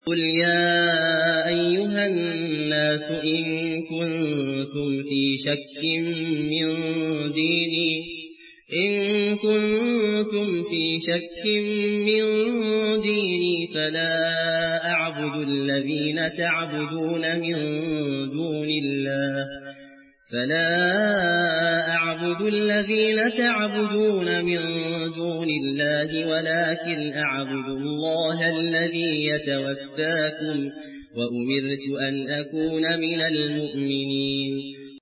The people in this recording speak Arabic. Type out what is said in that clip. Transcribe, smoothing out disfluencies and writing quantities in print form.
قل يا أيها الناس إن كنتم في شك من ديني فلا أعبد الذين تعبدون من دون الله ولكن أعبد الله الذي يتوفاكم وأمرت أن أكون من المؤمنين